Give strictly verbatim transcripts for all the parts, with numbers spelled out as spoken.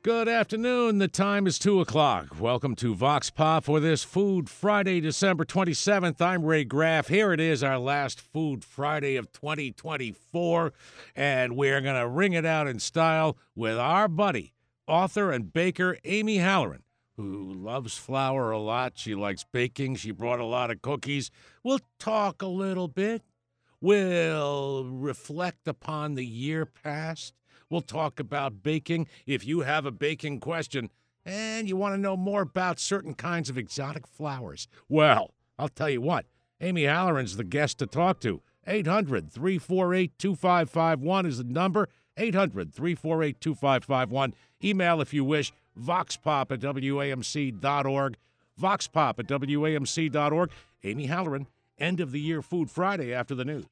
Good afternoon. The time is two o'clock. Welcome to Vox Pop for this Food Friday, December twenty-seventh. I'm Ray Graff. Here it is, our last Food Friday of twenty twenty-four, and we're going to ring it out in style with our buddy, author and baker Amy Halloran, who loves flour a lot. She likes baking. She brought a lot of cookies. We'll talk a little bit. We'll reflect upon the year past. We'll talk about baking. If you have a baking question and you want to know more about certain kinds of exotic flowers, well, I'll tell you what, Amy Halloran's the guest to talk to. eight hundred, three four eight, two five five one is the number. eight hundred, three four eight, two five five one. Email if you wish, voxpop at W A M C dot org. voxpop at W A M C dot org. Amy Halloran, end of the year Food Friday after the news.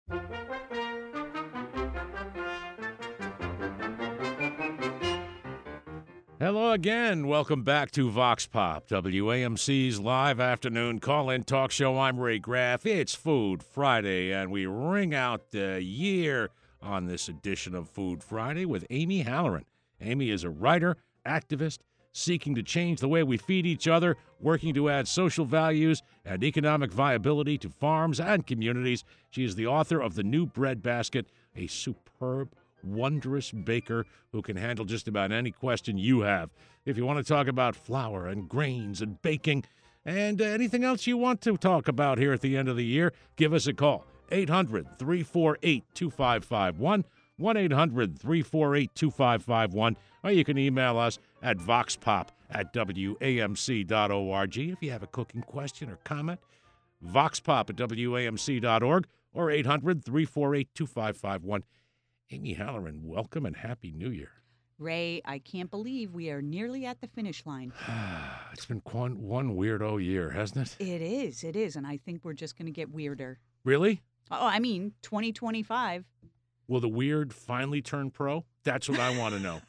Hello again. Welcome back to Vox Pop, W A M C's live afternoon call-in talk show. I'm Ray Graff. It's Food Friday, and we ring out the year on this edition of Food Friday with Amy Halloran. Amy is a writer, activist, seeking to change the way we feed each other, working to add social values and economic viability to farms and communities. She is the author of The New Bread Basket, a superb wondrous baker who can handle just about any question you have. If you want to talk about flour and grains and baking and uh, anything else you want to talk about here at the end of the year, give us a call. eight hundred, three four eight, two five five one, one eight hundred, three four eight, two five five one, or you can email us at voxpop at W A M C dot org. If you have a cooking question or comment, voxpop at W A M C dot org or eight hundred, three four eight, two five five one. Amy Halloran, welcome and Happy New Year. Ray, I can't believe we are nearly at the finish line. It's been one, one weirdo year, hasn't it? It is, it is, and I think we're just going to get weirder. Really? Oh, I mean, twenty twenty-five. Will the weird finally turn pro? That's what I want to know.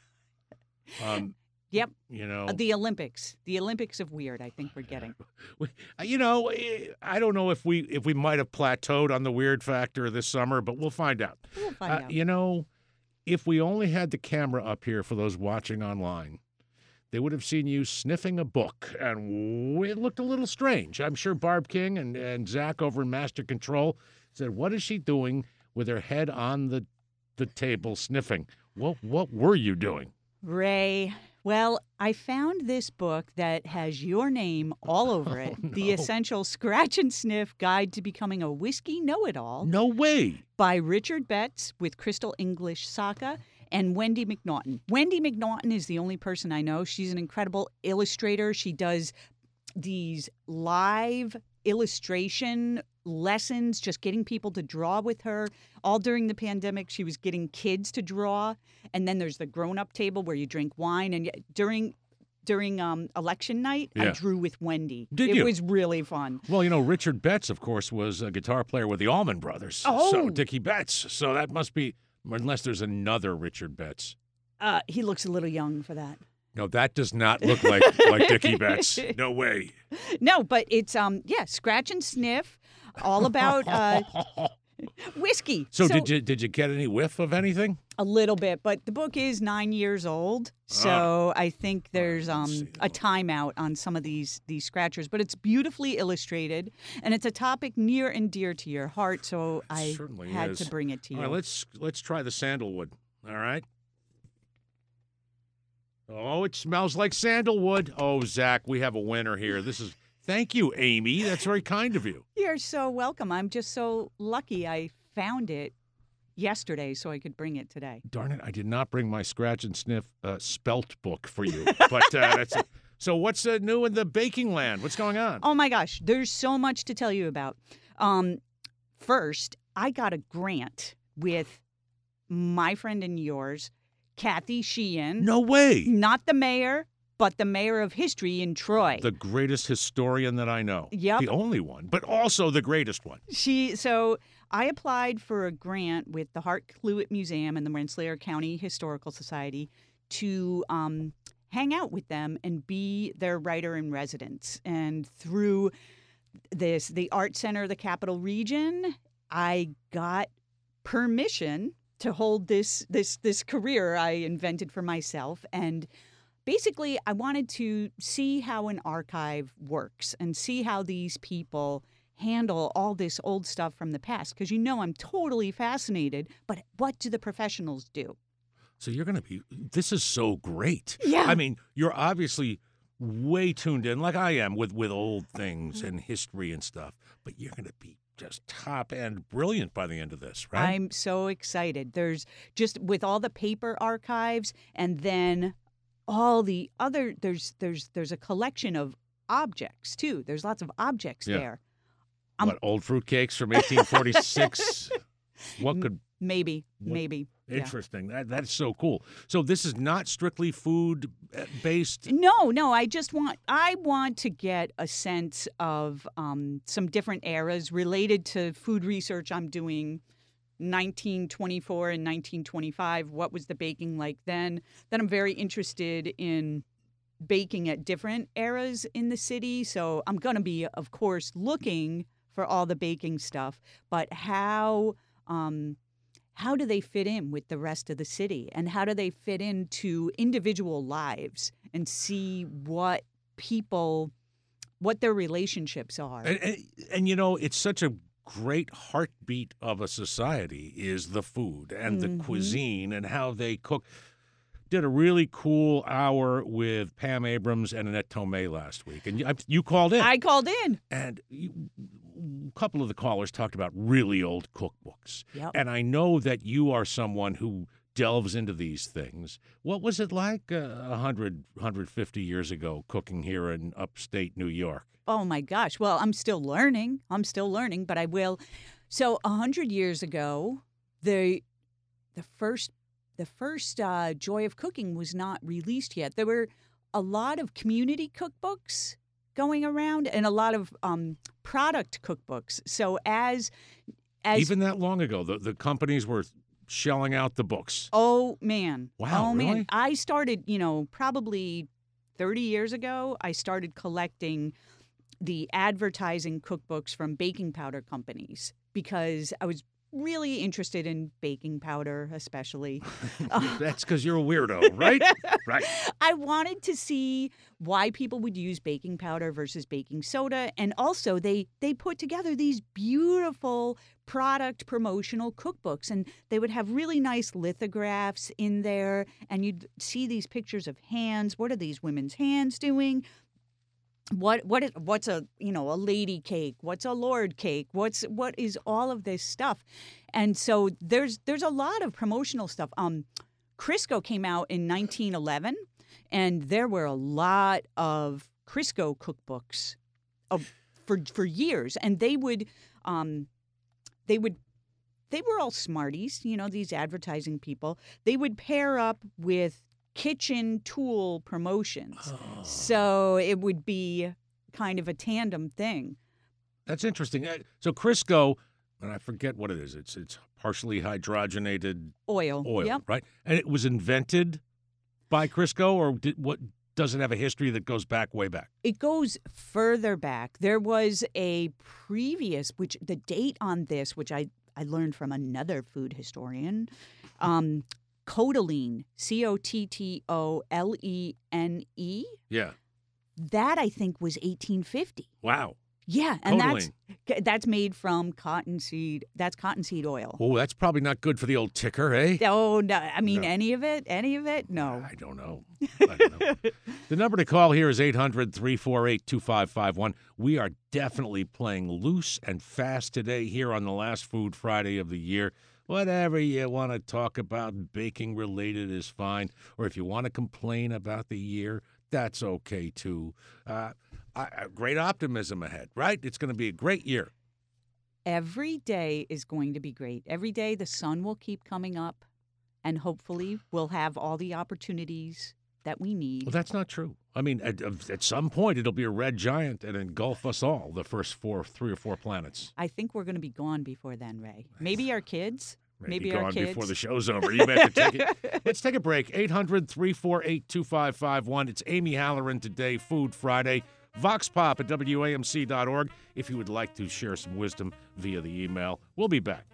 Um, yep. You know, uh, the Olympics, the Olympics of weird. I think we're getting. You know, I don't know if we if we might have plateaued on the weird factor this summer, but we'll find out. We'll find uh, out. You know, if we only had the camera up here for those watching online, they would have seen you sniffing a book, and it looked a little strange. I'm sure Barb King and, and Zach over in Master Control said, "What is she doing with her head on the the table sniffing? What what were you doing?" Ray, well, I found this book that has your name all over it. Oh, no. The Essential Scratch and Sniff Guide to Becoming a Whiskey Know-It-All. No way. By Richard Betts with Crystal English Saka and Wendy McNaughton. Wendy McNaughton is the only person I know. She's an incredible illustrator. She does these live illustration lessons, just getting people to draw with her. All during the pandemic, she was getting kids to draw. And then there's the grown-up table where you drink wine. And during during um, election night, Yeah. I drew with Wendy. Did it you? was really fun. Well, you know, Richard Betts, of course, was a guitar player with the Allman Brothers. Oh. So Dickie Betts. So that must be, unless there's another Richard Betts. Uh, he looks a little young for that. No, that does not look like like Dickie Betts. No way. No, but it's, um, yeah, Scratch and Sniff, all about uh, whiskey. So, did you did you get any whiff of anything? A little bit, but the book is nine years old, so I think there's let's um, see. a timeout on some of these these scratchers. But it's beautifully illustrated, and it's a topic near and dear to your heart, so I certainly had is. to bring it to you. All right, let's let's try the sandalwood. All right. Oh, it smells like sandalwood. Oh, Zach, we have a winner here. This is thank you, Amy. That's very kind of you. You're so welcome. I'm just so lucky I found it yesterday so I could bring it today. Darn it, I did not bring my scratch and sniff uh, spelt book for you. But uh, that's it. So what's uh, new in the baking land? What's going on? Oh, my gosh. There's so much to tell you about. Um, first, I got a grant with my friend and yours, Kathy Sheehan. No way. Not the mayor, but the mayor of history in Troy. The greatest historian that I know. Yep. The only one, but also the greatest one. She so I applied for a grant with the Hart Cluett Museum and the Rensselaer County Historical Society to um, hang out with them and be their writer in residence. And through this, the Art Center of the Capital Region, I got permission to hold this this this career I invented for myself. And basically, I wanted to see how an archive works and see how these people handle all this old stuff from the past. Because you know I'm totally fascinated, but what do the professionals do? So you're going to be, this is so great. Yeah. I mean, you're obviously way tuned in, like I am, with, with old things and history and stuff, but you're going to be just top end brilliant by the end of this, right? I'm so excited. There's just with all the paper archives and then all the other, there's, there's, there's a collection of objects too. There's lots of objects Yeah. there. What, old fruitcakes from eighteen forty-six? What could... Maybe, What- maybe. Yeah. Interesting. That That's so cool. So this is not strictly food-based? No, no. I just want I want to get a sense of um, some different eras related to food research I'm doing. nineteen twenty-four and nineteen twenty-five. What was the baking like then? Then I'm very interested in baking at different eras in the city. So I'm going to be, of course, looking for all the baking stuff. But how um, how do they fit in with the rest of the city? And how do they fit into individual lives and see what people, what their relationships are? And, and, and, you know, it's such a great heartbeat of a society is the food and Mhm. the cuisine and how they cook. Did a really cool hour with Pam Abrams and Annette Tomei last week. And you, you called in. I called in. And you, a couple of the callers talked about really old cookbooks. Yep. And I know that you are someone who delves into these things. What was it like uh, one hundred, one hundred fifty years ago cooking here in upstate New York? Oh my gosh. Well, I'm still learning. I'm still learning, but I will. So a hundred years ago, the the first the first uh, Joy of Cooking was not released yet. There were a lot of community cookbooks going around and a lot of um, product cookbooks. So as as Even that long ago, the, the companies were shelling out the books. oh man, Wow, oh man, really? I started, you know, probably thirty years ago. I started collecting the advertising cookbooks from baking powder companies because I was really interested in baking powder, especially. That's because you're a weirdo, right? Right. I wanted to see why people would use baking powder versus baking soda. And also, they, they put together these beautiful product promotional cookbooks. And they would have really nice lithographs in there. And you'd see these pictures of hands. What are these women's hands doing? What what is what's a you know a lady cake? What's a lord cake? What's what is all of this stuff? And so there's there's a lot of promotional stuff. Um, Crisco came out in nineteen eleven, and there were a lot of Crisco cookbooks of, for for years, and they would um, they would they were all smarties, you know, these advertising people. They would pair up with kitchen tool promotions. Oh. So it would be kind of a tandem thing. That's interesting. Uh, So Crisco, and I forget what it is. It's it's partially hydrogenated Oil. oil, Yep. right? And it was invented by Crisco, or did, what? Does it have a history that goes back way back? It goes further back. There was a previous, which the date on this, which I, I learned from another food historian, um, Cottolene, C O T T O L E N E. Yeah. That, I think, was eighteen fifty. Wow. Yeah, and that's Cottolene. that's made from cottonseed. That's cottonseed oil. Oh, that's probably not good for the old ticker, eh? Oh, no. I mean, No. any of it? Any of it? No. I don't know. I don't know. The number to call here is eight hundred, three four eight, two five five one. We are definitely playing loose and fast today here on the last Food Friday of the year. Whatever you want to talk about, baking related is fine. Or if you want to complain about the year, that's okay too. Uh, I, I- great optimism ahead, right? It's going to be a great year. Every day is going to be great. Every day the sun will keep coming up, and hopefully we'll have all the opportunities that we need. Well, that's not true. I mean, at, at some point, it'll be a red giant and engulf us all, the first four, three or four planets. I think we're going to be gone before then, Ray. Maybe our kids. Maybe, Maybe our gone kids. before the show's over. You may have to take it. Let's take a break. eight hundred, three four eight, two five five one. It's Amy Halloran today, Food Friday. Vox Pop at W A M C dot org if you would like to share some wisdom via the email. We'll be back.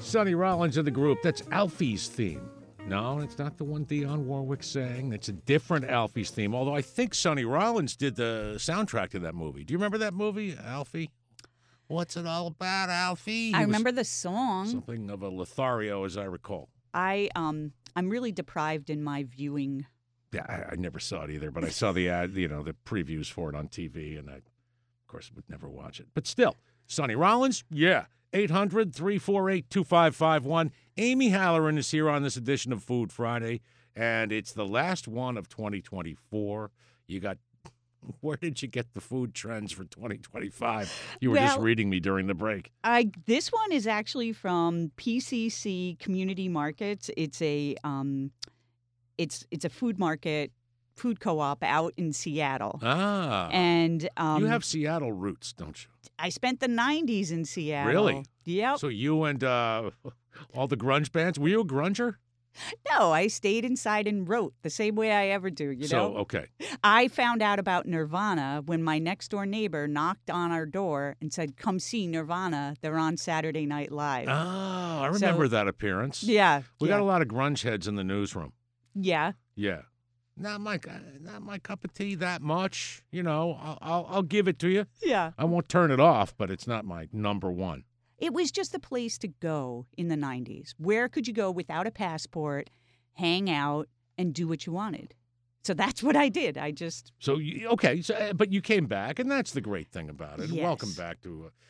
Sonny Rollins of the group. That's Alfie's theme. No, it's not the one Dionne Warwick sang. It's a different Alfie's theme, although I think Sonny Rollins did the soundtrack to that movie. Do you remember that movie, Alfie? What's it all about, Alfie? He I was remember the song. something of a Lothario, as I recall. I um I'm really deprived in my viewing. Yeah, I, I never saw it either, but I saw the ad, you know, the previews for it on T V, and I, of course, would never watch it. But still, Sonny Rollins, yeah. eight hundred, three four eight, two five five one. Amy Halloran is here on this edition of Food Friday, and it's the last one of twenty twenty-four. You got, where did you get the food trends for twenty twenty-five? You were Well, just reading me during the break. I this one is actually from P C C Community Markets. It's a um, it's it's a food market, food co-op out in Seattle. Ah, And um, you have Seattle roots, don't you? I spent the nineties in Seattle. Really? Yep. So you and uh, all the grunge bands, were you a grunger? No, I stayed inside and wrote the same way I ever do, you so, know? okay. I found out about Nirvana when my next door neighbor knocked on our door and said, "Come see Nirvana. They're on Saturday Night Live." Oh, I remember So- that appearance. yeah. We yeah, got a lot of grunge heads in the newsroom. yeah. Yeah. Not my, not my cup of tea that much. You know, I'll, I'll, I'll give it to you. Yeah. I won't turn it off, but it's not my number one. It was just the place to go in the nineties. Where could you go without a passport, hang out, and do what you wanted? So that's what I did. I just, So, you, okay, so, uh, but you came back, and that's the great thing about it. Yes. Welcome back to uh,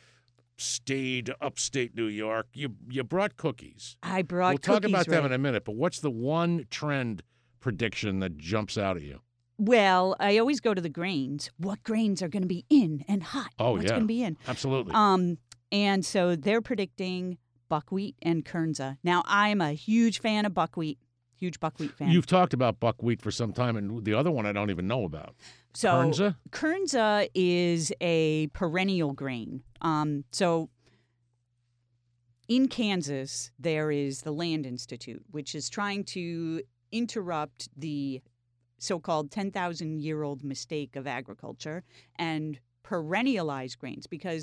stayed upstate New York. You you brought cookies. I brought We'll talk cookies, about them right? in a minute, but what's the one trend prediction that jumps out at you? Well, I always go to the grains. What grains are going to be in and hot? Oh, What's yeah. going to be in? Absolutely. Um, and so they're predicting buckwheat and kernza. Now, I'm a huge fan of buckwheat, huge buckwheat fan. You've talked about buckwheat for some time, and the other one I don't even know about. so Kernza? kernza is a perennial grain. Um, so in Kansas, there is the Land Institute, which is trying to interrupt the so-called ten thousand year old mistake of agriculture and perennialize grains, because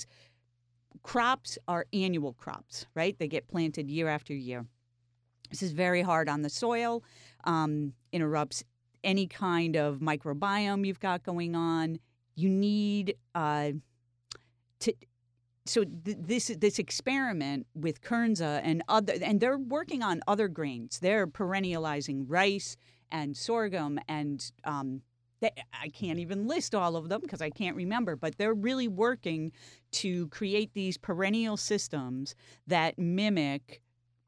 crops are annual crops, right? They get planted year after year. This is very hard on the soil, um, interrupts any kind of microbiome you've got going on. You need uh, to. So th- this this experiment with kernza and other, and they're working on other grains. They're perennializing rice and sorghum, and um, they, I can't even list all of them because I can't remember. But they're really working to create these perennial systems that mimic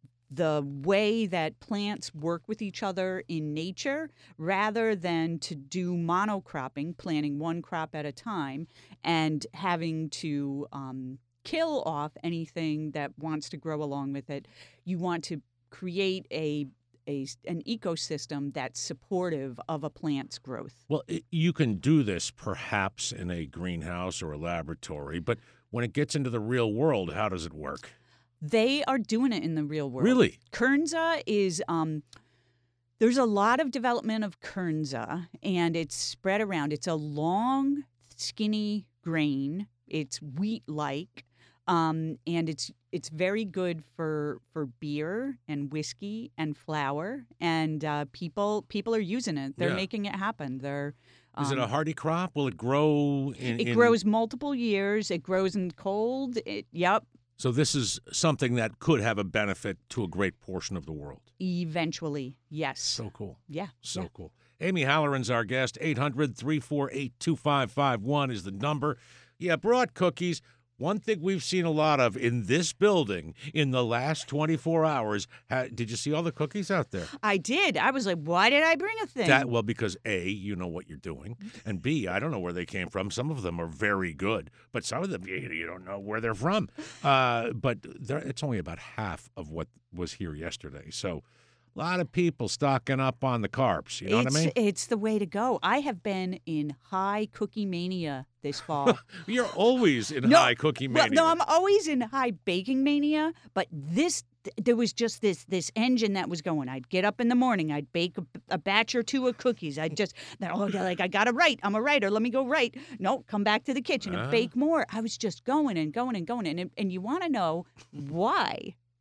the way that plants work with each other in nature, rather than to do monocropping, planting one crop at a time, and having to um, kill off anything that wants to grow along with it. You want to create a, a an ecosystem that's supportive of a plant's growth. Well, it, you can do this perhaps in a greenhouse or a laboratory, but when it gets into the real world, how does it work? They are doing it in the real world. Really? Kernza is, um, there's a lot of development of kernza, and it's spread around. It's a long, skinny grain. It's wheat-like, um, and it's it's very good for for beer and whiskey and flour. And uh, people people are using it. They're Yeah. making it happen. They're um, Is it a hardy crop? Will it grow in? It in- grows multiple years. It grows in cold. It, yep. So this is something that could have a benefit to a great portion of the world. Eventually, yes. So cool. yeah. So yeah. cool. Amy Halloran's our guest. eight hundred, three four eight, two five five one is the number. Yeah, brought cookies. One thing we've seen a lot of in this building in the last twenty-four hours. Ha- did you see all the cookies out there? I did. I was like, why did I bring a thing? That well, because A, you know what you're doing, and B, I don't know where they came from. Some of them are very good, but some of them you, you don't know where they're from. Uh, but there, it's only about half of what was here yesterday. So a lot of people stocking up on the carbs. You know it's, what I mean? It's the way to go. I have been in high cookie mania this fall. You're always in No, high cookie Well, mania. no, I'm always in high baking mania, but this there was just this this engine that was going. I'd get up in the morning, I'd bake a, a batch or two of cookies. I'd just oh, like I gotta write. I'm a writer. Let me go write. No, come back to the kitchen and Uh-huh. bake more. I was just going and going and going, and and you want to know why?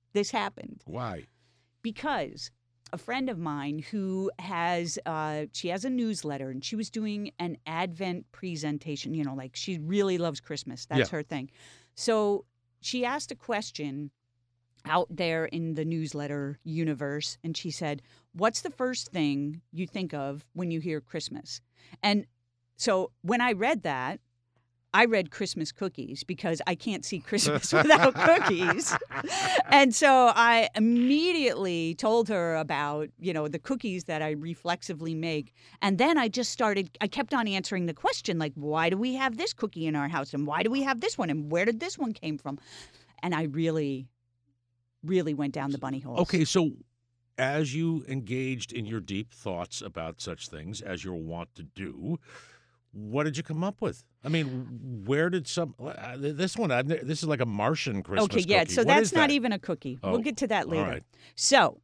this happened. Why? Because a friend of mine who has, uh, she has a newsletter, and she was doing an Advent presentation, you know, like she really loves Christmas. That's Yeah. her thing. So she asked a question out there in the newsletter universe, and she said, what's the first thing you think of when you hear Christmas? And so when I read that, I read Christmas cookies because I can't see Christmas without cookies. And so I immediately told her about, you know, the cookies that I reflexively make. And then I just started, I kept on answering the question, like, why do we have this cookie in our house? And why do we have this one? And where did this one came from? And I really, really went down the bunny holes. Okay, so as you engaged in your deep thoughts about such things, as you're wont to do, what did you come up with? I mean, where did some uh, this one? I've, ne- this is like a Martian Christmas Okay, yeah. cookie. So What that's is not that? even a cookie. Oh, we'll get to that all later. right. So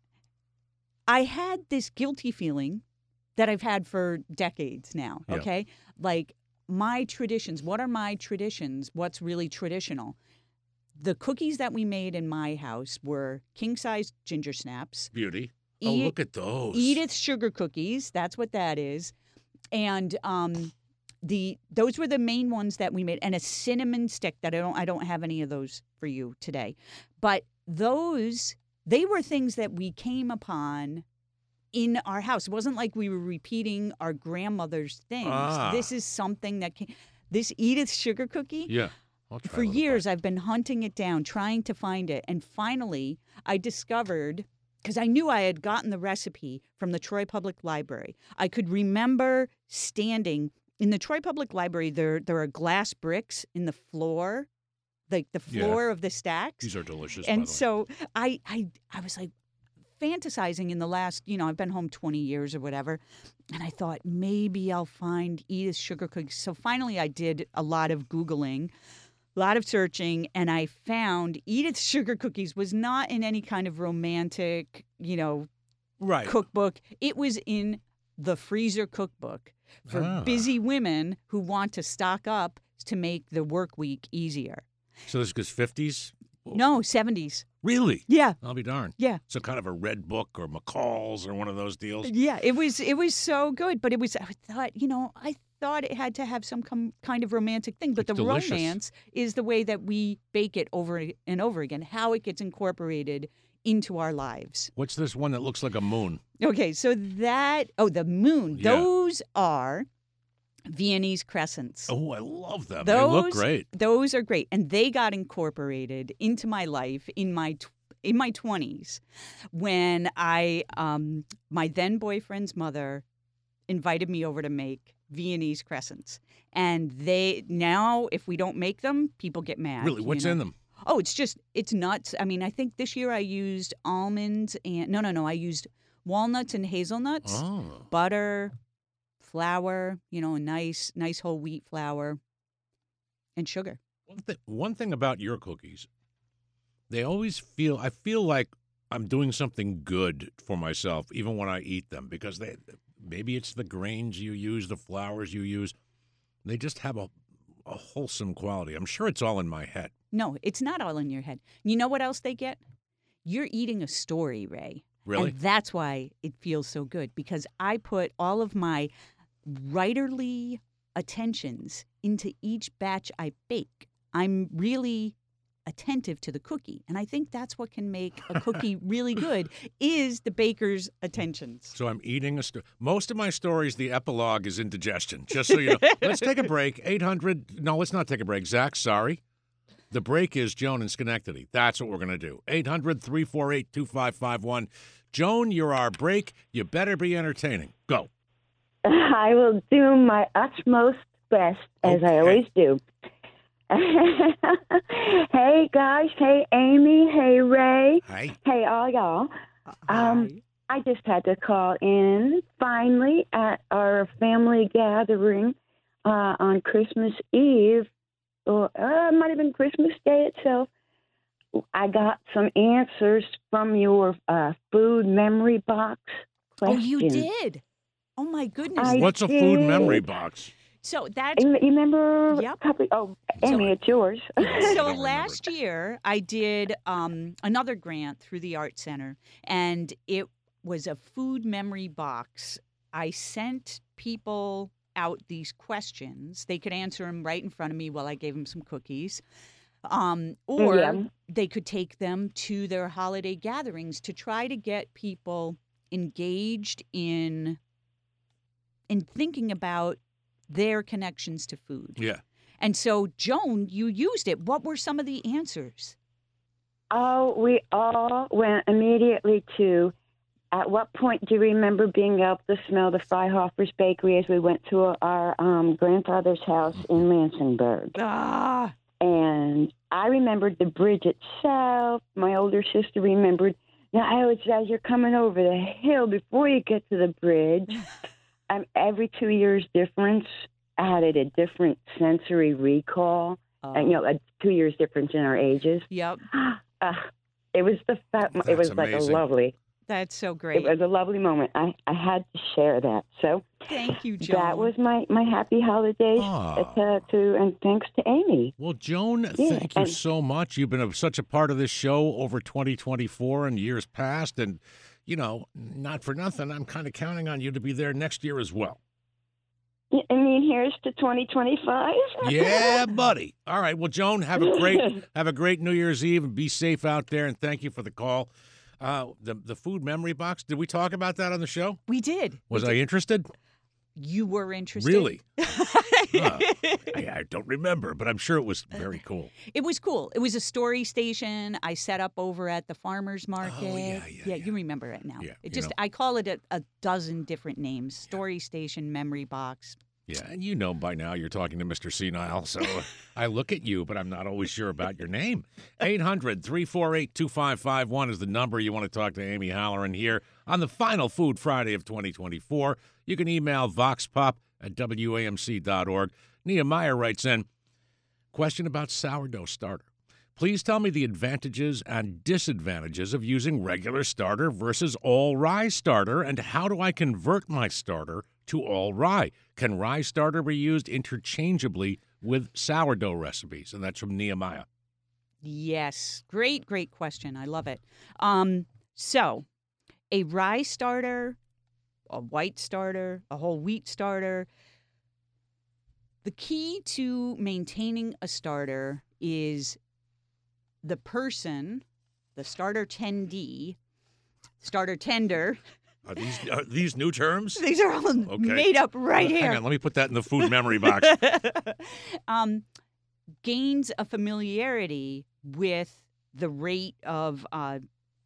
I had this guilty feeling that I've had for decades now. Yeah. Okay, like my traditions. What are my traditions? What's really traditional? The cookies that we made in my house were king size ginger snaps. Beauty. Oh, E- look at those. Edith sugar cookies. That's what that is. And um, the those were the main ones that we made, and a cinnamon stick that I don't I don't have any of those for you today. But those they were things that we came upon in our house. It wasn't like we were repeating our grandmother's things. Ah. This is something that came. This Edith sugar cookie. Yeah. I'll try For a little years, bite. I've been hunting it down, trying to find it. And finally, I discovered, because I knew I had gotten the recipe from the Troy Public Library. I could remember standing in the Troy Public Library. There, there are glass bricks in the floor, like the Yeah. floor of the stacks. These are delicious. by And the way. so I, I, I was like fantasizing in the last, you know, I've been home twenty years or whatever. And I thought maybe I'll find Edith's sugar cookies. So finally I did a lot of Googling, a lot of searching, and I found Edith's sugar cookies was not in any kind of romantic, you know, right. cookbook. It was in the freezer cookbook for Ah. busy women who want to stock up to make the work week easier. So this is fifties? No, seventies. Really? Yeah. I'll be darned. Yeah. So kind of a red book or McCall's or one of those deals. Yeah, it was it was so good, but it was I thought, you know, I thought it had to have some com- kind of romantic thing, but It's the delicious. romance is the way that we bake it over and over again, how it gets incorporated into our lives. What's this one that looks like a moon? Okay, so that oh, the moon. Yeah. Those are Viennese crescents. Oh, I love them. Those, they look great. Those are great, and they got incorporated into my life in my tw- in my twenties when I um, my then boyfriend's mother invited me over to make Viennese crescents, and they now if we don't make them, people get mad. Really? you What's know? in them? Oh, it's just it's nuts. I mean, I think this year I used almonds and no, no, no, I used walnuts and hazelnuts, Oh. butter, flour, you know, a nice, nice whole wheat flour, and sugar. One, th- one thing about your cookies, they always feel, I feel like I'm doing something good for myself, even when I eat them, because they, maybe it's the grains you use, the flours you use. They just have a, a wholesome quality. I'm sure it's all in my head. No, it's not all in your head. You know what else they get? You're eating a story, Ray. Really? And that's why it feels so good, because I put all of my writerly attentions into each batch I bake. I'm really attentive to the cookie, and I think that's what can make a cookie really good is the baker's attentions. So I'm eating a sto- most of my stories, the epilogue is indigestion, just so you know. Let's take a break. eight hundred No, let's not take a break. Zach, sorry. The break is Joan in Schenectady. That's what we're going to do. eight hundred, three four eight, two five five one. Joan, you're our break. You better be entertaining. Go. I will do my utmost best, as Okay. I always do. Hey, guys. Hey, Amy. Hey, Ray. Hi. Hey, all y'all. Um, I just had to call in finally at our family gathering uh, on Christmas Eve, or uh, it might have been Christmas Day itself. I got some answers from your uh, food memory box Oh, question. you did? Oh, my goodness. I What's a food did. memory box? So that's You remember? Yep. A couple, oh, Amy, So- it's yours. so remember. last year I did um, another grant through the Art Center, and it was a food memory box. I sent people out these questions. They could answer them right in front of me while I gave them some cookies. Um, or Yeah. they could take them to their holiday gatherings to try to get people engaged in in thinking about their connections to food. Yeah. And so, Joan, you used it. What were some of the answers? Oh, we all went immediately to, at what point do you remember being able to smell the Freihoffer's Bakery as we went to our um, grandfather's house in Lansingburg? Ah, And I remembered the bridge itself. My older sister remembered. Now, I always say, as you're coming over the hill before you get to the bridge, um, every two years difference added a different sensory recall. And, you know, a two years difference in our ages. Yep, Uh, it was the fa- it That's was like a amazing. lovely. that's so It great. was a lovely moment. I, I had to share that. So Thank you, Joan. that was my, my happy holidays Ah. to, to and thanks to Amy. Well, Joan, Yeah, thank you and- so much. You've been a, such a part of this show over twenty twenty-four and years past. And, you know, not for nothing, I'm kind of counting on you to be there next year as well. Yeah, I mean, here's to twenty twenty-five. Yeah, buddy. All right. Well, Joan, have a great have a great New Year's Eve and be safe out there. And thank you for the call. Uh, the the food memory box. Did we talk about that on the show? We did. Was We I did. interested? You were interested. Really? Huh. I, I don't remember, but I'm sure it was very cool. It was cool. It was a story station I set up over at the farmers market. Oh, yeah, yeah, yeah. you remember it now. Yeah, you it just know. I call it a, a dozen different names. Story station, memory box. Yeah, and you know by now you're talking to Mister Senile, so I look at you, but I'm not always sure about your name. eight hundred, three four eight, two five five one is the number you want to talk to Amy Halloran here on the final Food Friday of twenty twenty-four. You can email voxpop at W A M C dot org. Nehemiah writes in, question about sourdough starter. Please tell me the advantages and disadvantages of using regular starter versus all rye starter, and how do I convert my starter to all rye? Can rye starter be used interchangeably with sourdough recipes? And that's from Nehemiah. Yes, great, great question. I love it. Um, so, a rye starter, a white starter, a whole wheat starter. The key to maintaining a starter is the person, the starter tendee, starter tender. Are these are these new terms? These are all Okay. made up right Hang here. on, let me put that in the food memory box. um, gains a familiarity with the rate of uh,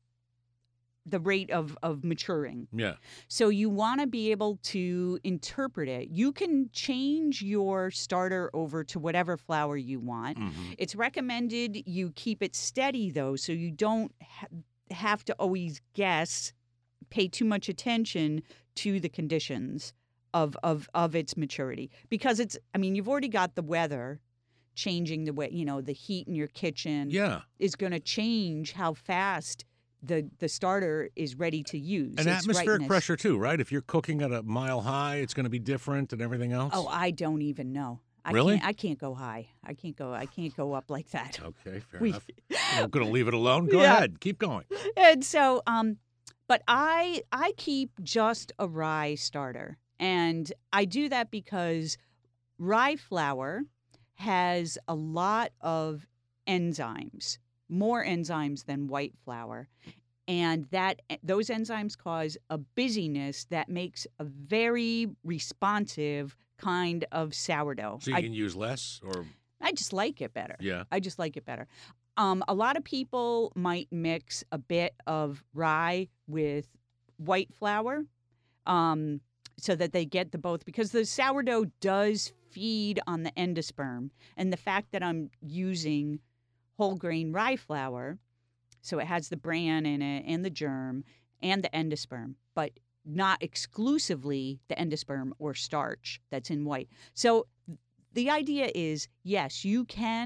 the rate of, of maturing. Yeah. So you want to be able to interpret it. You can change your starter over to whatever flour you want. Mhm. It's recommended you keep it steady, though, so you don't ha- have to always guess, pay too much attention to the conditions of, of, of its maturity. Because it's, I mean, you've already got the weather changing the way, you know, the heat in your kitchen Yeah. is going to change how fast the, the starter is ready to use. And its atmospheric ripeness. pressure too, right? If you're cooking at a mile high, it's going to be different and everything else. Oh, I don't even know. I Really? Can't, I can't go high. I can't go. I can't go up like that. Okay, fair We- enough. I'm going to leave it alone. Go Yeah. ahead, keep going. And so, um, but I I keep just a rye starter, and I do that because rye flour has a lot of enzymes, more enzymes than white flour. And that those enzymes cause a busyness that makes a very responsive kind of sourdough. So you I, can use less, or I just like it better. yeah, I just like it better. Um, a lot of people might mix a bit of rye with white flour um, so that they get the both, because the sourdough does feed on the endosperm. And the fact that I'm using whole grain rye flour, so it has the bran in it and the germ and the endosperm, but not exclusively the endosperm or starch that's in white. So the idea is, yes, you can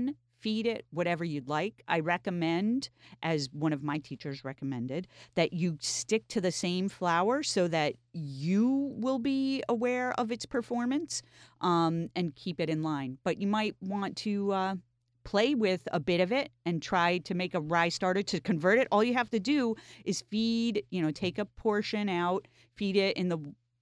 feed it whatever you'd like. I recommend, as one of my teachers recommended, that you stick to the same flour so that you will be aware of its performance, um, and keep it in line. But you might want to uh, play with a bit of it and try to make a rye starter to convert it. All you have to do is feed, you know, take a portion out, feed it in the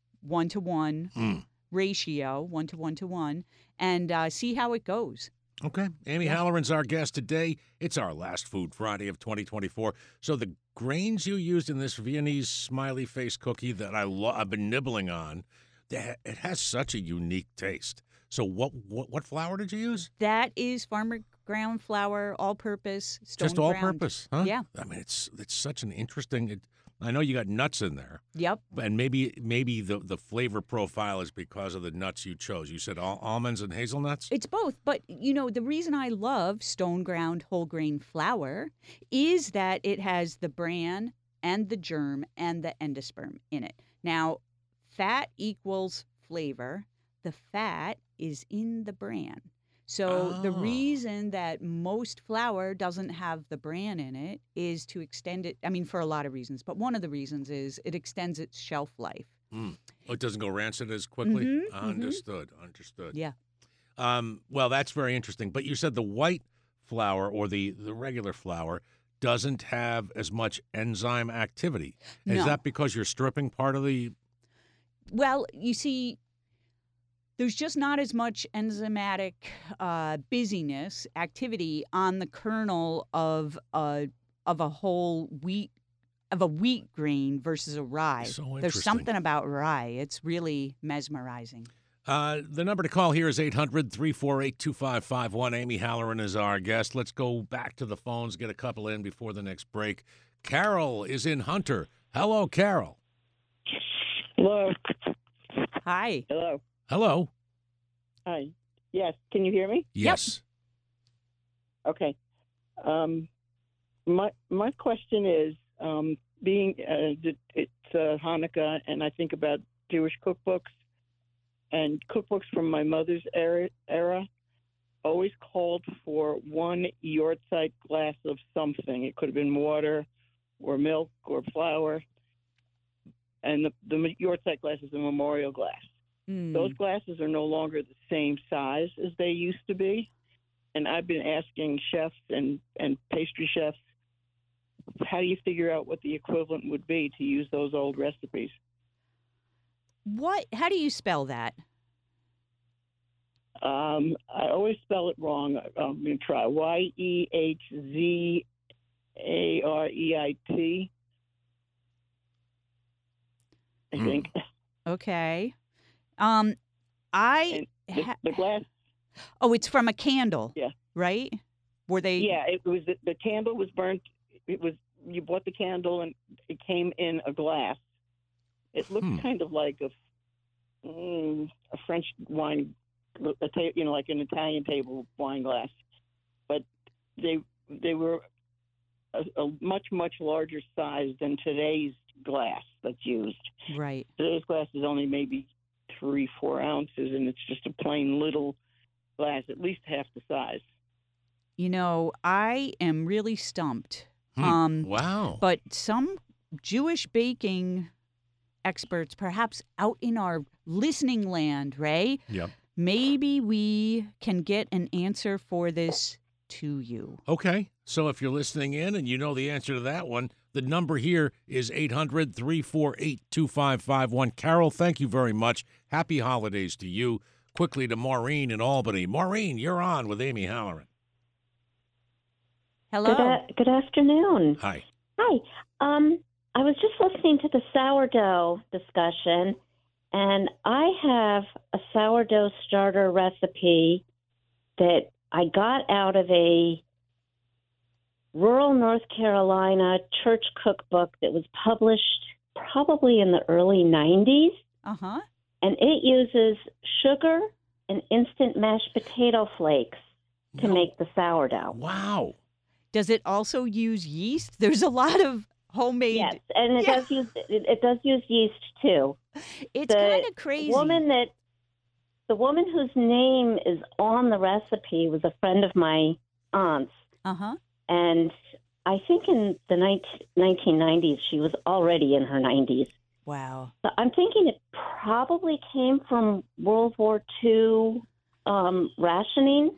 one-to-one Mm. ratio, one to one to one, and uh, see how it goes. Okay. Amy Yeah. Halloran's our guest today. It's our last Food Friday of twenty twenty-four. So the grains you used in this Viennese smiley face cookie that I lo- I've been nibbling on, that it has such a unique taste. So what what, what flour did you use? That is farmer ground flour, all-purpose, stone Just all ground. purpose, huh? Yeah. I mean, it's it's such an interesting. It, I know you got nuts in there, Yep. and maybe maybe the the flavor profile is because of the nuts you chose. You said al- almonds and hazelnuts. It's both, but you know the reason I love stone ground whole grain flour is that it has the bran and the germ and the endosperm in it. Now, fat equals flavor. The fat is in the bran. So the Oh. reason that most flour doesn't have the bran in it is to extend it. I mean, for a lot of reasons, but one of the reasons is it extends its shelf life. Mm. Oh, it doesn't go rancid as quickly. Mhm, mhm. Understood. Understood. Yeah. Um, well, that's very interesting. But you said the white flour or the, the regular flour doesn't have as much enzyme activity. Is No. that because you're stripping part of the? Well, you see, there's just not as much enzymatic uh, busyness, activity on the kernel of a of a whole wheat of a wheat grain versus a rye. So There's interesting. something about rye. It's really mesmerizing. Uh, the number to call here is eight hundred, three four eight, two five five one. Amy Halloran is our guest. Let's go back to the phones, get a couple in before the next break. Carol is in Hunter. Hello, Carol. Hello. Hi. Hello. Hello. Hi. Yes. Can you hear me? Yes. Okay. Um, my my question is, um, being uh, it- it's uh, Hanukkah, and I think about Jewish cookbooks, and cookbooks from my mother's era, era always called for one Yortzeit glass of something. It could have been water, or milk, or flour, and the the Yortzeit glass is a memorial glass. Mm. Those glasses are no longer the same size as they used to be. And I've been asking chefs and, and pastry chefs, how do you figure out what the equivalent would be to use those old recipes? What? How do you spell that? Um, I always spell it wrong. I'm going to try. Y E H Z A R E I T, I Hmm. think. Okay. Um, I And the, ha- the glass, oh, it's from a candle. Yeah. Right? Were they? yeah, it was the, the candle was burnt. It was you bought the candle and it came in a glass. It looked Hmm. kind of like a mm, a French wine, a ta- you know, like an Italian table wine glass, but they they were a, a much much larger size than today's glass that's used. Right. Today's glass is only maybe three four ounces, and it's just a plain little glass, at least half the size. You know, I am really stumped. Hmm. Um, Wow. But some Jewish baking experts, perhaps out in our listening land, Ray, Yep. maybe we can get an answer for this to you. Okay. So if you're listening in and you know the answer to that one, the number here is eight hundred, three four eight, two five five one. Carol, thank you very much. Happy holidays to you. Quickly to Maureen in Albany. Maureen, you're on with Amy Halloran. Hello. Good, a- good afternoon. Hi. Hi. Um, I was just listening to the sourdough discussion, and I have a sourdough starter recipe that I got out of a rural North Carolina church cookbook that was published probably in the early nineties, Uh-huh. and it uses sugar and instant mashed potato flakes to No. make the sourdough. Wow. Does it also use yeast? There's a lot of homemade. Yes, and it Yeah. does use it, it does use yeast too. It's the kind of crazy. Woman that the woman whose name is on the recipe was a friend of my aunts, Uh-huh. and I think in the nineteen nineties she was already in her nineties. Wow. So I'm thinking it probably came from World War Two um, rationing,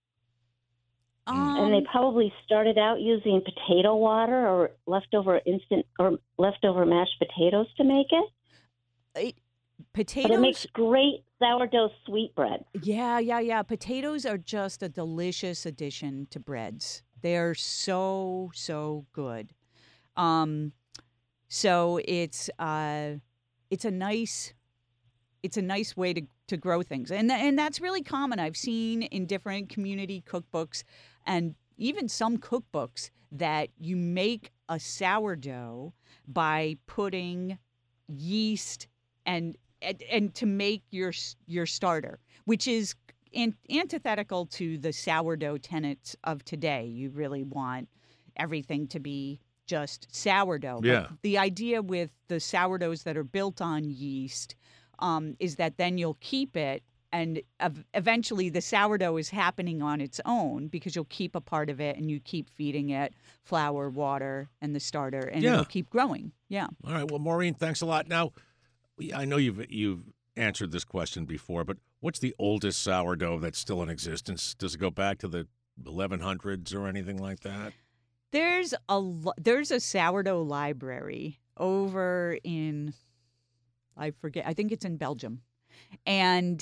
Um, and they probably started out using potato water or leftover instant or leftover mashed potatoes to make it. it, But potatoes. it makes great sourdough sweetbread. Yeah, yeah, yeah. Potatoes are just a delicious addition to breads. They're so, so good. Um, so it's uh, it's a nice it's a nice way to, to grow things, and th- and that's really common. I've seen in different community cookbooks, and even some cookbooks, that you make a sourdough by putting yeast and and, and to make your s- your starter, which is an- antithetical to the sourdough tenets of today. You really want everything to be just sourdough. Yeah. But the idea with the sourdoughs that are built on yeast um, is that then you'll keep it, and ev- eventually the sourdough is happening on its own because you'll keep a part of it and you keep feeding it flour, water, and the starter, and Yeah. it'll keep growing. Yeah. All right. Well, Maureen, thanks a lot. Now, I know you've you've answered this question before, but what's the oldest sourdough that's still in existence? Does it go back to the eleven hundreds or anything like that? There's a lo- there's a sourdough library over in, I forget, I think it's in Belgium, and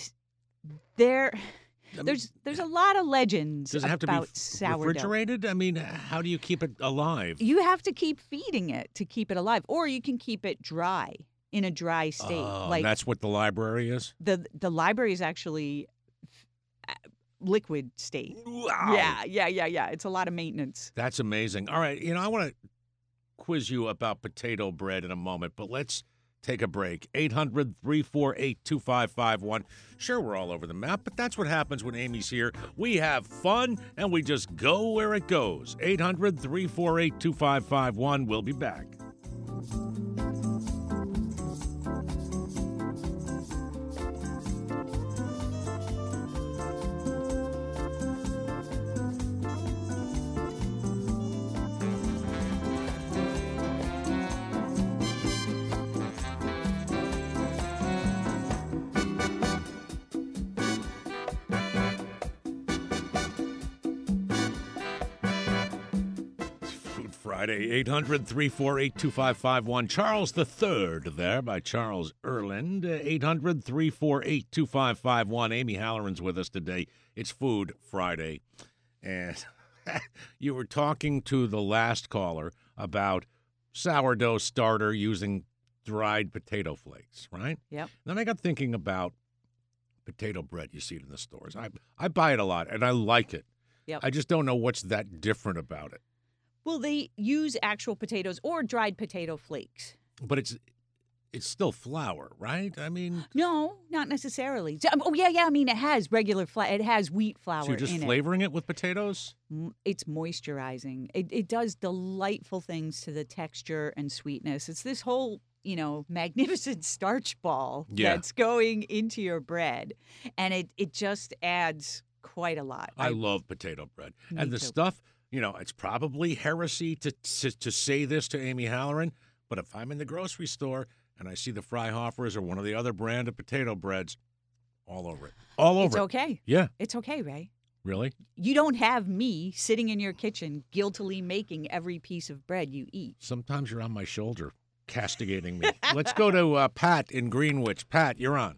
there I mean, there's there's a lot of legends Does it have to be about f- sourdough. refrigerated? I mean, how do you keep it alive? You have to keep feeding it to keep it alive, or you can keep it dry in a dry state. Oh, like that's what the library is? the the library is actually uh, liquid state. Wow. Yeah, yeah, yeah, yeah. It's a lot of maintenance. That's amazing. All right, you know, I want to quiz you about potato bread in a moment, but let's take a break. eight hundred, three four eight, two five five one. Sure, we're all over the map, but that's what happens when Amy's here. We have fun, and we just go where it goes. eight hundred, three four eight, two five five one. We'll be back. Food Friday, eight hundred, three four eight, two five five one. Charles the Third there by Charles Erland. eight hundred, three four eight, two five five one. Amy Halloran's with us today. It's Food Friday. And you were talking to the last caller about sourdough starter using dried potato flakes, right? Yep. Then I got thinking about potato bread. You see it in the stores. I, I buy it a lot, and I like it. Yep. I just don't know what's that different about it. Well, they use actual potatoes or dried potato flakes. But it's it's still flour, right? I mean, No, not necessarily. So- Oh, yeah, yeah. I mean, it has regular flour. It has wheat flour so you're just in flavoring it. with potatoes? it. M- It's moisturizing. It, it does delightful things to the texture and sweetness. It's this whole, you know, magnificent starch ball Yeah. that's going into your bread. And it, it just adds quite a lot. I love potato bread. Me And the too. stuff, you know, it's probably heresy to, to to say this to Amy Halloran, but if I'm in the grocery store and I see the Freihoffers or one of the other brand of potato breads, all over it. All over It's it. okay. Yeah, It's okay, Ray. really? You don't have me sitting in your kitchen guiltily making every piece of bread you eat. Sometimes you're on my shoulder castigating me. Let's go to uh, Pat in Greenwich. Pat, you're on.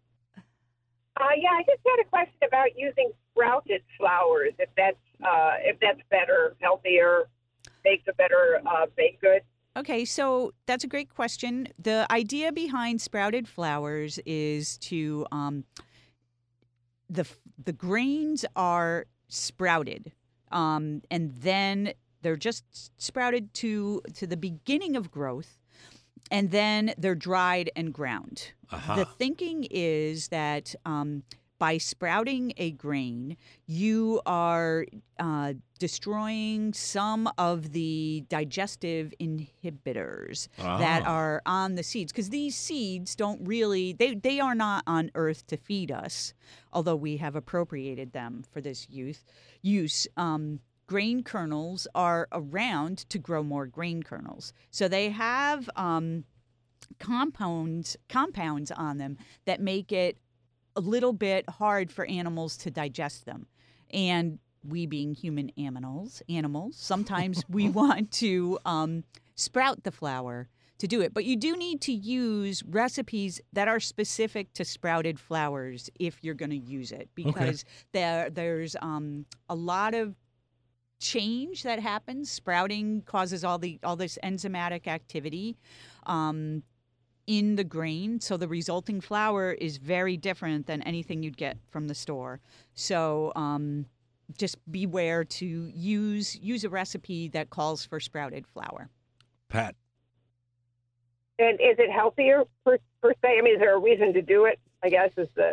Uh, yeah, I just had a question about using sprouted flours. If that's uh, if that's better, healthier, makes a better uh, baked good. Okay, so that's a great question. The idea behind sprouted flours is to um, the f- the grains are sprouted, um, and then they're just s- sprouted to to the beginning of growth, and then they're dried and ground. Uh-huh. The thinking is that um, by sprouting a grain, you are uh, destroying some of the digestive inhibitors that Ah. are on the seeds, because these seeds don't really they they are not on earth to feed us, although we have appropriated them for this youth use. Um, grain kernels are around to grow more grain kernels. So they have um, compounds compounds on them that make it a little bit hard for animals to digest them. And we being human animals, animals, sometimes we want to um, sprout the flour to do it. But you do need to use recipes that are specific to sprouted flours if you're going to use it, because okay. there there's um, a lot of change that happens. Sprouting causes all the all this enzymatic activity um, in the grain, so the resulting flour is very different than anything you'd get from the store. So um, just beware to use use a recipe that calls for sprouted flour. Pat. And is it healthier per, per se? I mean, is there a reason to do it? I guess is the.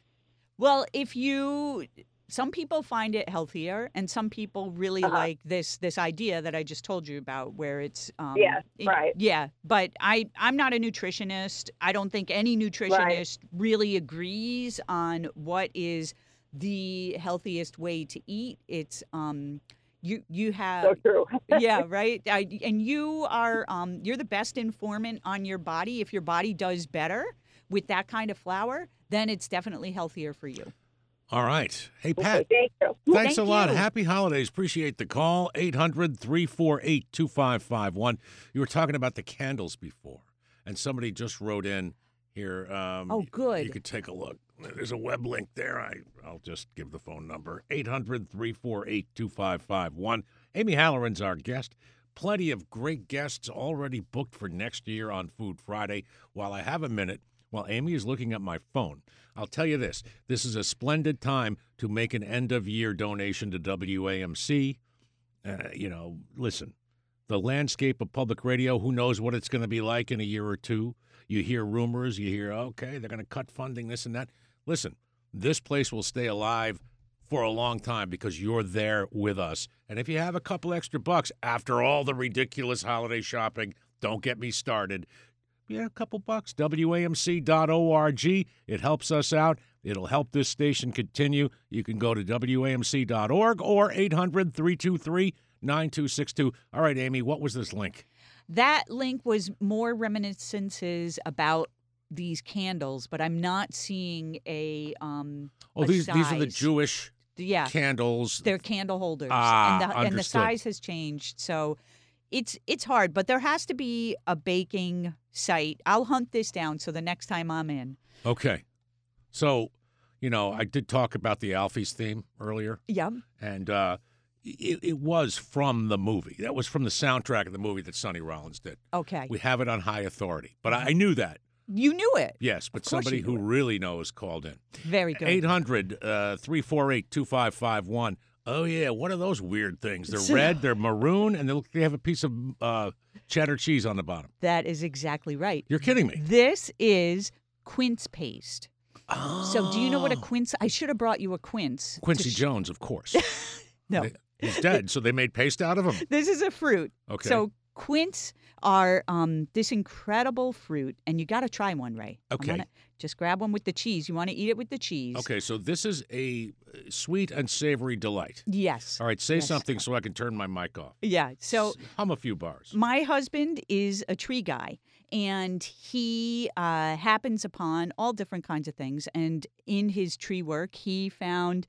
Well, if you, some people find it healthier, and some people really uh-huh. like this this idea that I just told you about, where it's. Um, yeah. Right. It, yeah, but I I'm not a nutritionist. I don't think any nutritionist right. really agrees on what is the healthiest way to eat. It's um. You you have so true. yeah, right. I, and you are um you're the best informant on your body. If your body does better with that kind of flour, then it's definitely healthier for you. All right. Hey, Pat. Okay, thank you. Thanks Thank a lot. you. Happy holidays. Appreciate the call. eight hundred, three four eight, two five five one. You were talking about the candles before, and somebody just wrote in here. Um, oh, good. You could take a look. There's a web link there. I, I'll just give the phone number, eight hundred, three four eight, two five five one. Amy Halloran's our guest. Plenty of great guests already booked for next year on Food Friday. While I have a minute, while Amy is looking at my phone, I'll tell you this. This is a splendid time to make an end-of-year donation to W A M C. Uh, you know, listen, the landscape of public radio, who knows what it's going to be like in a year or two. You hear rumors. You hear, okay, they're going to cut funding, this and that. Listen, this place will stay alive for a long time because you're there with us. And if you have a couple extra bucks after all the ridiculous holiday shopping, don't get me started. Yeah, a couple bucks, W A M C dot org. It helps us out. It'll help this station continue. You can go to W A M C dot org or eight hundred, three two three, nine two six two. All right, Amy, what was this link? That link was more reminiscences about these candles, but I'm not seeing a um Oh, a these size. these are the Jewish yeah. candles. They're candle holders. Ah, and the understood. and the size has changed. So it's it's hard, but there has to be a baking site. I'll hunt this down so the next time I'm in. Okay. So, you know, I did talk about the Alfie's theme earlier. Yeah. And uh It, it was from the movie. That was from the soundtrack of the movie that Sonny Rollins did. Okay. We have it on high authority. But I knew that. You knew it. Yes, but Of course somebody you who knew it. really knows called in. Very good. eight hundred, three four eight, two five five one. Oh, yeah. What are those weird things? They're So- red, they're maroon, and they, look, they have a piece of uh, cheddar cheese on the bottom. That is exactly right. You're kidding me. This is quince paste. Oh. So do you know what a quince? I should have brought you a quince. to Quincy sh- Jones, of course. No. They- he's dead, so they made paste out of him. This is a fruit. Okay. So quince are um, this incredible fruit, and you got to try one, Ray. I Okay. wanna- just grab one with the cheese. You want to eat it with the cheese. Okay, so this is a sweet and savory delight. Yes. All right, say Yes. something so I can turn my mic off. Yeah. So S- hum a few bars. my husband is a tree guy, and he uh, happens upon all different kinds of things. And in his tree work, he found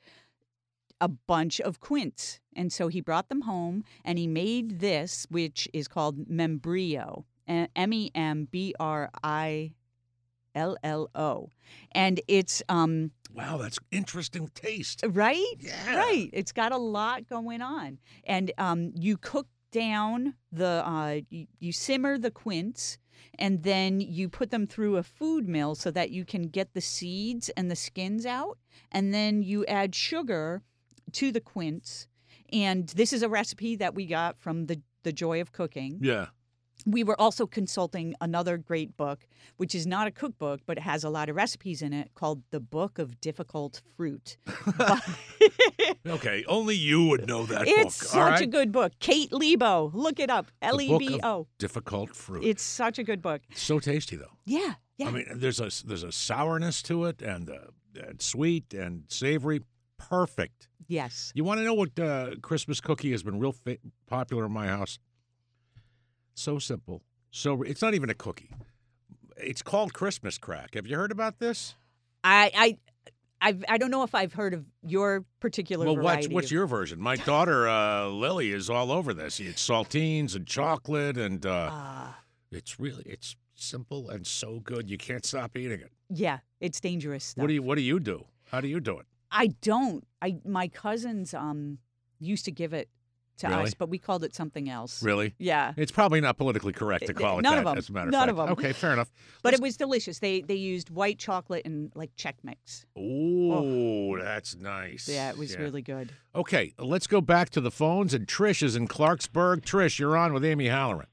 a bunch of quince. And so he brought them home, and he made this, which is called membrillo, M E M B R I L L O. And it's, um, Wow, that's interesting taste. right? Yeah. Right. It's got a lot going on. And um, you cook down the, uh, you, you simmer the quince, and then you put them through a food mill so that you can get the seeds and the skins out. And then you add sugar to the quince. And this is a recipe that we got from the, the Joy of Cooking. Yeah. We were also consulting another great book, which is not a cookbook, but it has a lot of recipes in it, called The Book of Difficult Fruit. Okay, only you would know that It's book. such all right? a good book. Kate Lebo. Look it up. The L E B Book O. of Difficult Fruit. It's such a good book. so tasty, though. Yeah. Yeah. I mean, there's a there's a sourness to it, and, uh, and sweet and savory. Perfect. Yes. You want to know what uh, Christmas cookie has been real fa- popular in my house? So simple. So it's not even a cookie. It's called Christmas crack. Have you heard about this? I I I've, I don't know if I've heard of your particular Well, what's variety. what's of- your version? My daughter uh, Lily is all over this. It's saltines and chocolate, and uh, Ah, it's really it's simple and so good. You can't stop eating it. yeah, it's dangerous stuff. What do you What do you do? How do you do it? I don't. I my cousins um used to give it to Really? us, but we called it something else. Really? Yeah. It's probably not politically correct to call it None that. of 'em. As a matter of None fact. of 'em. Okay, fair enough. But Let's- it was delicious. They they used white chocolate and like Chex Mix. Ooh, that's nice. Yeah, it was Yeah. really good. Okay, let's go back to the phones. And Trish is in Clarksburg. Trish, you're on with Amy Halloran.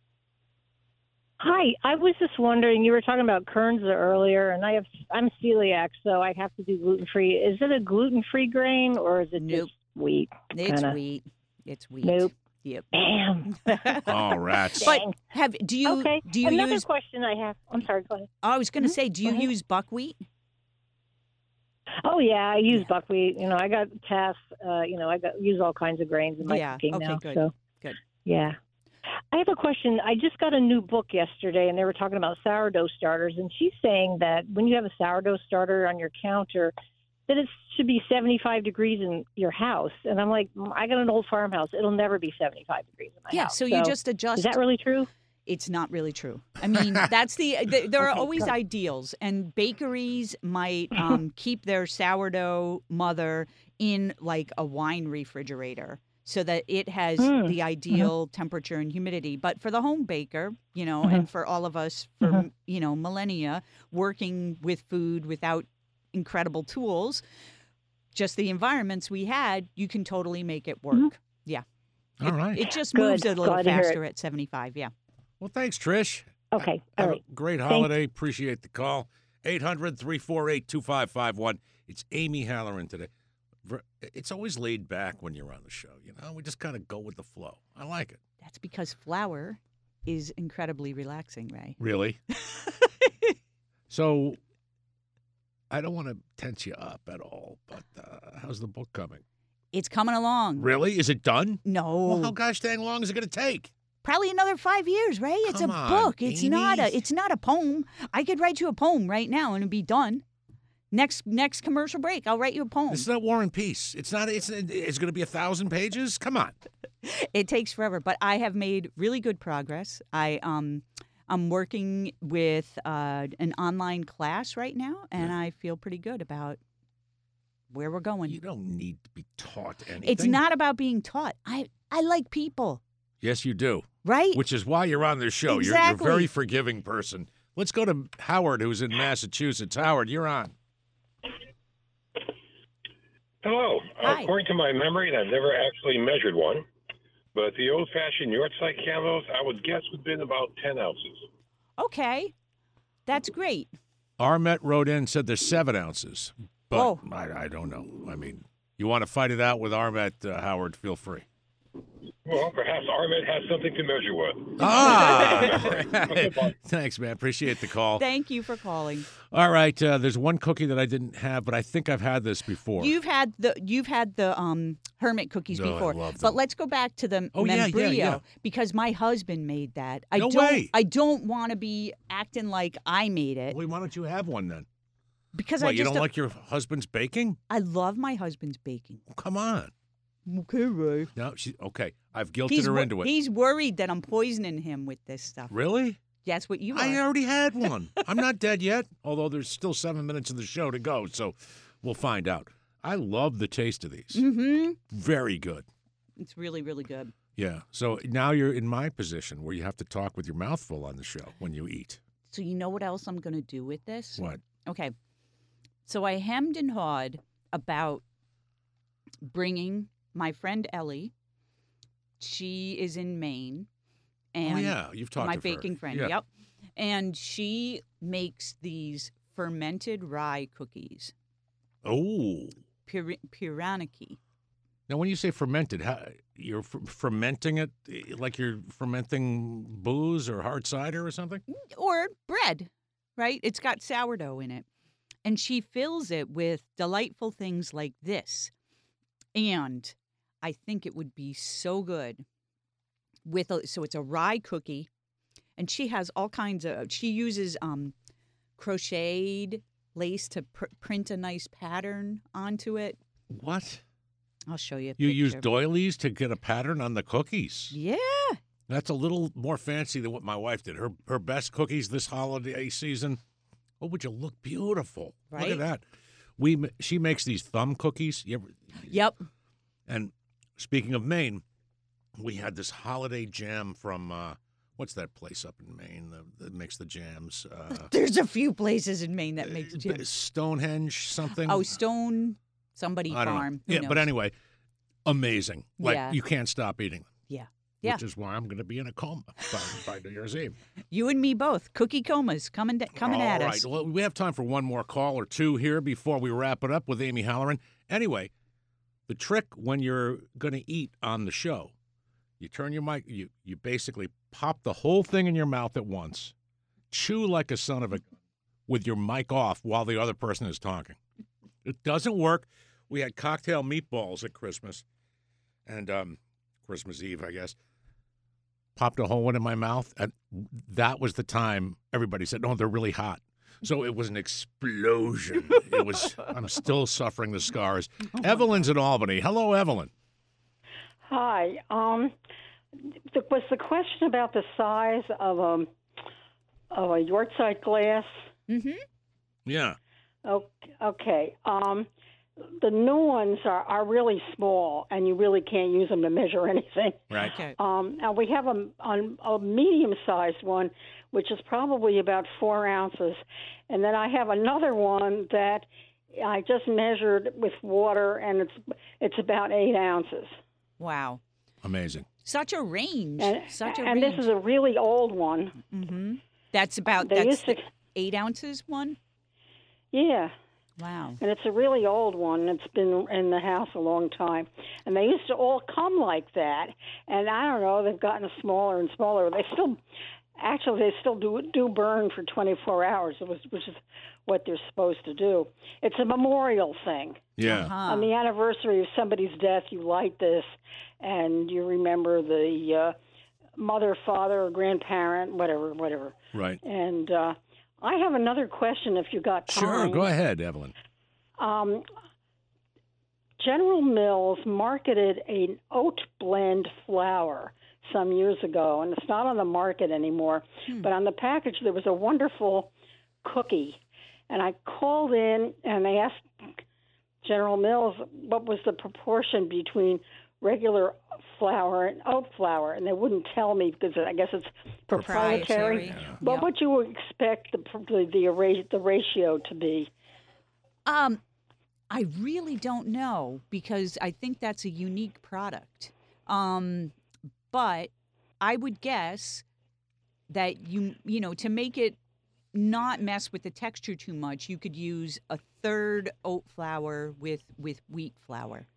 Hi, I was just wondering. You were talking about Kernza earlier, and I have I'm celiac, so I have to do gluten free. Is it a gluten free grain or is it Nope. just wheat? It's Kinda. wheat. It's wheat. Nope. Yep. Damn. Oh, rats. But Dang. have do you okay. do you Another use? question I have. I'm sorry. Go ahead. I was going to Mhm. say, do you Go ahead. use buckwheat? Oh yeah, I use Yeah. buckwheat. You know, I got tests. Uh, you know, I got use all kinds of grains in my Yeah, cooking okay, now. good, So good. Yeah. I have a question. I just got a new book yesterday, and they were talking about sourdough starters. And she's saying that when you have a sourdough starter on your counter, that it should be seventy-five degrees in your house. And I'm like, "Mm, I got an old farmhouse. It'll never be seventy-five degrees in my Yeah. house. So you just adjust. Is that really true? It's not really true. I mean, that's the, the there are Okay, always good. ideals, and bakeries might um, keep their sourdough mother in like a wine refrigerator so that it has Mm, the ideal temperature and humidity. But for the home baker, you know, Mhm. and for all of us for Mhm. you know millennia working with food without incredible tools, just the environments we had, you can totally make it work. Mhm. Yeah. All right. It just Good. moves a little Glad to hear it. faster at seventy-five. Yeah. Well, thanks, Trish. Okay. All Have right. a great holiday. Appreciate the call. eight hundred, three four eight, two five five one. It's Amy Halloran today. Ver- It's always laid back when you're on the show. You know, we just kind of go with the flow. I like it. That's because flour is incredibly relaxing, Ray. Really? So, I don't want to tense you up at all, but uh, how's the book coming? It's coming along. Really? Is it done? No, Well, how gosh dang long is it going to take? probably another five years, Ray. It's Come a on, book. It's not Amy. a. It's not a poem. I could write you a poem right now and it'd be done. Next next commercial break, I'll write you a poem. It's not War and Peace. It's not. It's. It's going to be a thousand pages. Come on. It takes forever, but I have made really good progress. I um. I'm working with uh, an online class right now, and I feel pretty good about where we're going. You don't need to be taught anything. It's not about being taught. I I like people, Yes, you do. right? Which is why you're on this show. You're, you're a Exactly. very forgiving person. Let's go to Howard, who's in Massachusetts. Howard, you're on. Hello. Hi. According to my memory, and I've never actually measured one, but the old-fashioned Yortzeit candles, I would guess would have been about ten ounces. Okay, that's great. Armet wrote in, said there's seven ounces. But Whoa. I, I don't know. I mean, you want to fight it out with Armet, uh, Howard, feel free. Well, perhaps Armet has something to measure with. Ah! Thanks, man. Appreciate the call. Thank you for calling. All right. Uh, there's one cookie that I didn't have, but I think I've had this before. You've had the you've had the um hermit cookies No, I before, love but them. let's go back to the Oh, yeah, yeah, membrillo yeah. because my husband made that. I No don't way. I don't want to be acting like I made it Well, why don't you have one then? because What, I you just don't like your husband's baking? I love my husband's baking. Well, come on. Okay, Ray. No, she okay. I've guilted He's her wor- into it. he's worried that I'm poisoning him with this stuff. Really? That's what you are. I already had one. I'm not dead yet, although there's still seven minutes of the show to go, so we'll find out. I love the taste of these. Mm-hmm. Very good. It's really really good. Yeah. So now you're in my position where you have to talk with your mouth full on the show when you eat. So you know what else I'm going to do with this? What? Okay. So I hemmed and hawed about bringing my friend Ellie. She is in Maine. And oh, yeah. You've talked my to her. baking friend. Yeah. Yep. And she makes these fermented rye cookies, Oh. pir- piraniki. Now, when you say fermented, how, you're f- fermenting it eh, like you're fermenting booze or hard cider or something? Or bread, right? It's got sourdough in it. And she fills it with delightful things like this. And I think it would be so good with a, so it's a rye cookie, and she has all kinds of, she uses um, crocheted lace to pr- print a nice pattern onto it. What? I'll show you a You picture. use doilies to get a pattern on the cookies? Yeah. That's a little more fancy than what my wife did. Her her best cookies this holiday season. Oh, would you look beautiful? Look Right? at that. We ma- she makes these thumb cookies. You ever, Yep. and speaking of Maine, we had this holiday jam from uh, what's that place up in Maine that, that makes the jams? Uh, There's a few places in Maine that make uh, jam. Stonehenge something. Oh, Stone somebody I don't know. farm. Who Yeah, but knows? anyway, amazing. Like Yeah. you can't stop eating them. Yeah. Yeah. Which is why I'm going to be in a coma by, by New Year's Eve. You and me both. Cookie comas coming da- coming All at right. us. Well, we have time for one more call or two here before we wrap it up with Amy Halloran. Anyway, the trick when you're going to eat on the show, you turn your mic, you, you basically pop the whole thing in your mouth at once, chew like a son of a with your mic off while the other person is talking. It doesn't work. We had cocktail meatballs at Christmas and um, Christmas Eve, I guess. Popped a hole one in my mouth, and that was the time everybody said, "No, they're really hot." So it was an explosion. It was. I'm still suffering the scars. Evelyn's in Albany. Hello, Evelyn. Hi. Um, th- was the question about the size of a of a Yorkshire glass? Mm-hmm. Yeah. Okay. okay. Um, the new ones are, are really small, and you really can't use them to measure anything. Right. Okay. Um, and we have a, a, a medium-sized one, which is probably about four ounces. And then I have another one that I just measured with water, and it's it's about eight ounces. Wow. Amazing. Such a range. And, Such a and range. this is a really old one. Mm-hmm. That's about They that's used to- the eight ounces one. Yeah. Wow. And it's a really old one. It's been in the house a long time. And they used to all come like that. And I don't know, they've gotten smaller and smaller. They still, actually, they still do do burn for twenty-four hours, which is what they're supposed to do. It's a memorial thing. Yeah. Uh-huh. On the anniversary of somebody's death, you light this, and you remember the uh, mother, father, or grandparent, whatever, whatever. Right. And uh, I have another question if you got time. Sure. Go ahead, Evelyn. Um, General Mills marketed an oat blend flour some years ago, and it's not on the market anymore. Hmm. But on the package, there was a wonderful cookie. And I called in and I asked General Mills what was the proportion between regular flour and oat flour, and they wouldn't tell me because I guess it's proprietary. Proprietary. Yeah. What Yep. would you expect the the the, ra- the ratio to be? Um, I really don't know because I think that's a unique product. Um, but I would guess that you you know to make it not mess with the texture too much, you could use a third oat flour with with wheat flour.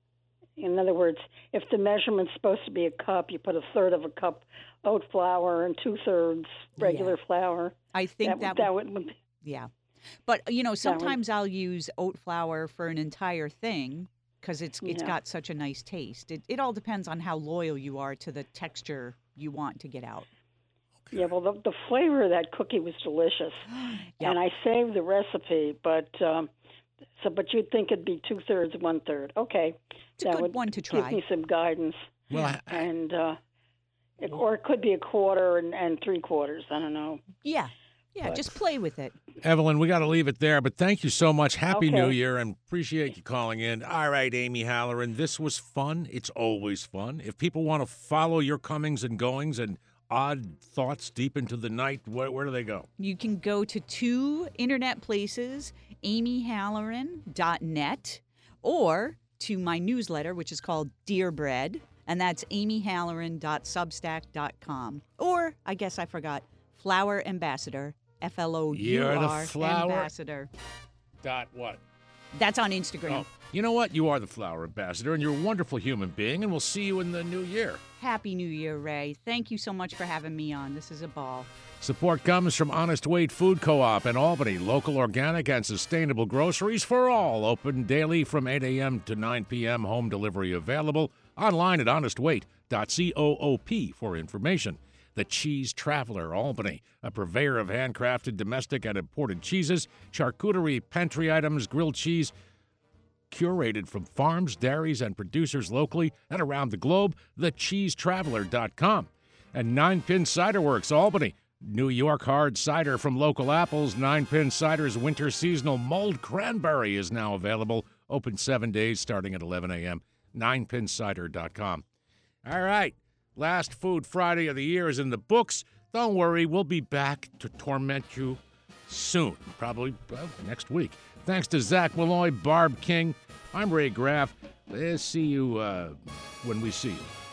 In other words, if the measurement's supposed to be a cup, you put a third of a cup oat flour and two thirds regular flour. I think that, that would, would, yeah. But you know, would- sometimes I'll use oat flour for an entire thing because it's it's Yeah. got such a nice taste. It it all depends on how loyal you are to the texture you want to get out. yeah. Well, the, the flavor of that cookie was delicious, Yep. and I saved the recipe. But um, so, but you'd think it'd be two thirds, one third. Okay, It's a that good would one to give try. me some guidance. Well, I, I- And uh, it, or it could be a quarter and, and three quarters. I don't know. Yeah, yeah. But- Just play with it. Evelyn, we got to leave it there, but thank you so much. Happy Okay. New Year, and appreciate you calling in. All right, Amy Halloran, this was fun. It's always fun. If people want to follow your comings and goings and odd thoughts deep into the night, where, where do they go? You can go to two internet places, amy halloran dot net, or to my newsletter, which is called Dear Bread, and that's amy halloran dot substack dot com. Or, I guess I forgot, Flower Ambassador, F L O U You're the R flower- Ambassador. Dot what? That's on Instagram. Oh. You know what? You are the flower ambassador, and you're a wonderful human being, and we'll see you in the new year. Happy New Year, Ray. Thank you so much for having me on. This is a ball. Support comes from Honest Weight Food Co-op in Albany. Local, organic, and sustainable groceries for all. Open daily from eight a.m. to nine p.m. Home delivery available. Online at honest weight dot coop for information. The Cheese Traveler, Albany, a purveyor of handcrafted domestic and imported cheeses, charcuterie, pantry items, grilled cheese, curated from farms, dairies, and producers locally and around the globe. the cheese traveler dot com. And Nine Pin Cider Works, Albany. New York hard cider from local apples. Nine Pin Cider's winter seasonal mulled cranberry is now available. Open seven days starting at eleven a.m. nine pin cider dot com. All right. Last Food Friday of the year is in the books. Don't worry, we'll be back to torment you soon, probably well, next week. Thanks to Zach Malloy, Barb King. I'm Ray Graff. We'll see you uh, when we see you.